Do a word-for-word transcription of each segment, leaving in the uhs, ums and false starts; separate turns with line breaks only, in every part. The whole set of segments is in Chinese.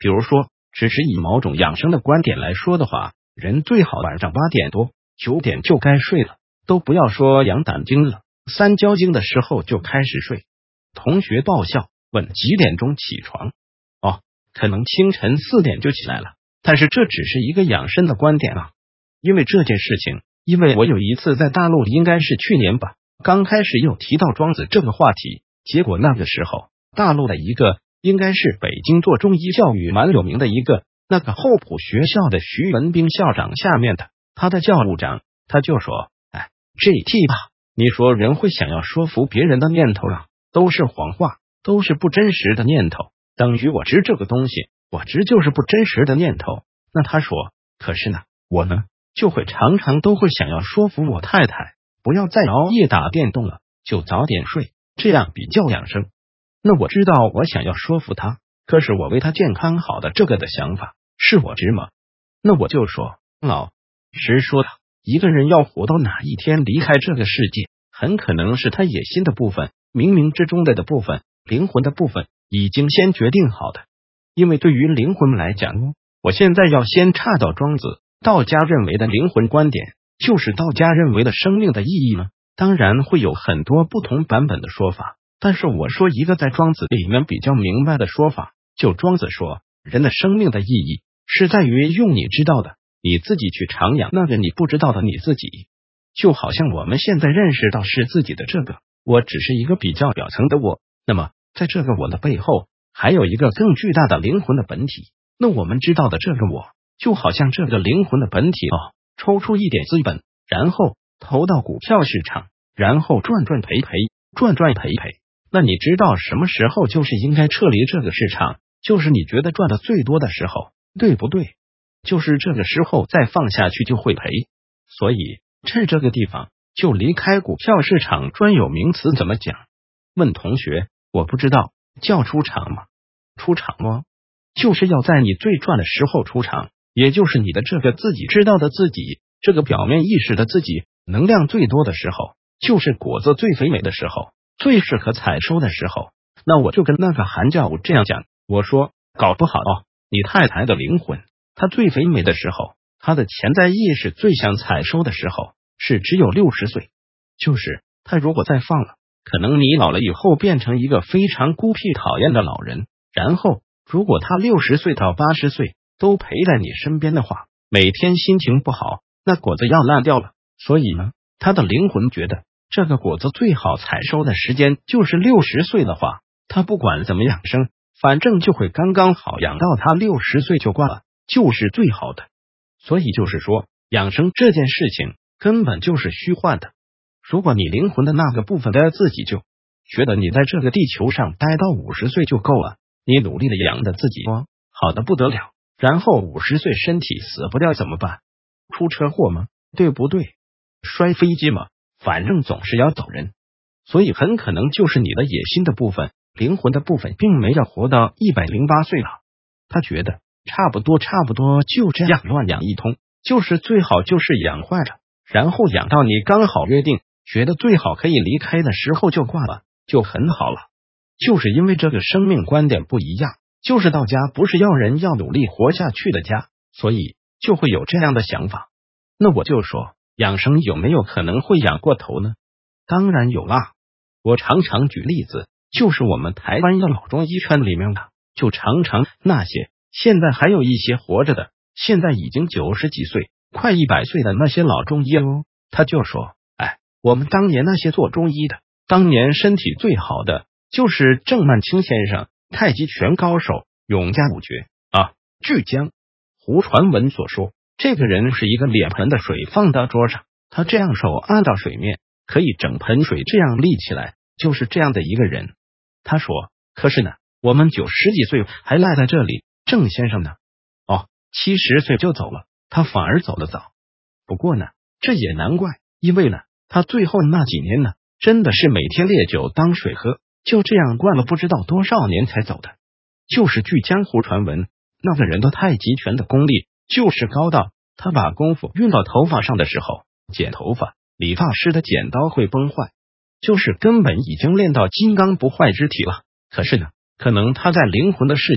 比如说，只是以某种养生的观点来说的话，人最好晚上八点多、九点就该睡了，都不要说养胆经了，三焦经的时候就开始睡。同学爆笑问几点钟起床？哦，可能清晨四点就起来了，但是这只是一个养生的观点啊。因为这件事情，因为我有一次在大陆，应该是去年吧，刚开始又提到庄子这个话题，结果那个时候大陆的一个应该是北京做中医教育蛮有名的一个那个厚朴学校的徐文兵校长下面的他的教务长，他就说，哎 G T 吧，你说人会想要说服别人的念头啊，都是谎话，都是不真实的念头，等于我执这个东西，我执就是不真实的念头。那他说，可是呢，我呢就会常常都会想要说服我太太不要再熬夜打电动了，就早点睡，这样比较养生。那我知道我想要说服她，可是我为她健康好的这个的想法是我执吗？那我就说，老实说的，一个人要活到哪一天离开这个世界，很可能是他野心的部分、冥冥之中的的部分、灵魂的部分已经先决定好的。因为对于灵魂来讲，我现在要先岔到庄子道家认为的灵魂观点，就是道家认为的生命的意义呢。当然会有很多不同版本的说法，但是我说一个在庄子里面比较明白的说法，就庄子说，人的生命的意义是在于用你知道的你自己去徜徉那个你不知道的你自己。就好像我们现在认识到是自己的这个我只是一个比较表层的我，那么在这个我的背后还有一个更巨大的灵魂的本体。那我们知道的这个我，就好像这个灵魂的本体哦，抽出一点资本，然后投到股票市场，然后赚赚赔赔，赚赚赔赔。那你知道什么时候就是应该撤离这个市场，就是你觉得赚的最多的时候，对不对？就是这个时候再放下去就会赔。所以趁这个地方就离开股票市场，专有名词怎么讲？问同学，我不知道，叫出场吗？出场吗？就是要在你最赚的时候出场，也就是你的这个自己知道的自己，这个表面意识的自己能量最多的时候，就是果子最肥美的时候，最适合采收的时候。那我就跟那个韩教务这样讲，我说搞不好哦，你太太的灵魂她最肥美的时候，她的潜在意识最想采收的时候是只有六十岁，就是她如果再放了，可能你老了以后变成一个非常孤僻讨厌的老人，然后如果她六十岁到八十岁都陪在你身边的话，每天心情不好，那果子要烂掉了。所以呢，她的灵魂觉得这个果子最好采收的时间就是六十岁的话，她不管怎么养生，反正就会刚刚好养到她六十岁就挂了，就是最好的。所以就是说，养生这件事情根本就是虚幻的。如果你灵魂的那个部分的自己就觉得你在这个地球上待到五十岁就够了，你努力的养的自己好的不得了，然后五十岁身体死不掉怎么办？出车祸吗？对不对？摔飞机吗？反正总是要走人。所以很可能就是你的野心的部分、灵魂的部分并没有活到一百零八岁了，他觉得差不多差不多就这样乱养一通，就是最好就是养坏了，然后养到你刚好约定觉得最好可以离开的时候就挂了，就很好了。就是因为这个生命观点不一样，就是道家不是要人要努力活下去的家，所以就会有这样的想法。那我就说，养生有没有可能会养过头呢？当然有啦。我常常举例子，就是我们台湾的老中医圈里面的，就常常那些现在还有一些活着的，现在已经九十几岁快一百岁的那些老中医哦，他就说，哎，我们当年那些做中医的，当年身体最好的就是郑曼青先生，太极拳高手，永嘉五绝啊。据江胡传闻所说，这个人是一个脸盆的水放到桌上，他这样手按到水面，可以整盆水这样立起来，就是这样的一个人。他说，可是呢，我们九十几岁还赖在这里，郑先生呢？哦，七十岁就走了，他反而走得早。不过呢，这也难怪，因为呢，他最后那几年呢，真的是每天烈酒当水喝，就这样灌了不知道多少年才走的。就是据江湖传闻，那个人的太极拳的功力就是高到他把功夫运到头发上的时候，剪头发理发师的剪刀会崩坏，就是根本已经练到金刚不坏之体了。可是呢，可能他在灵魂的世界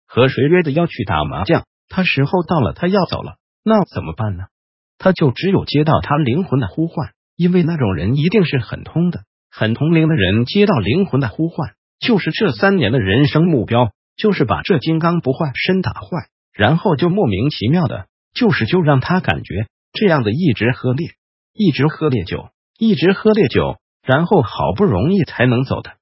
和谁约的要去打麻将，他时候到了，他要走了，那怎么办呢？他就只有接到他灵魂的呼唤，因为那种人一定是很通的，很通灵的人接到灵魂的呼唤，就是这三年的人生目标，就是把这金刚不坏身打坏，然后就莫名其妙的，就是就让他感觉这样的一直喝烈，一直喝烈酒，一直喝烈酒，然后好不容易才能走的。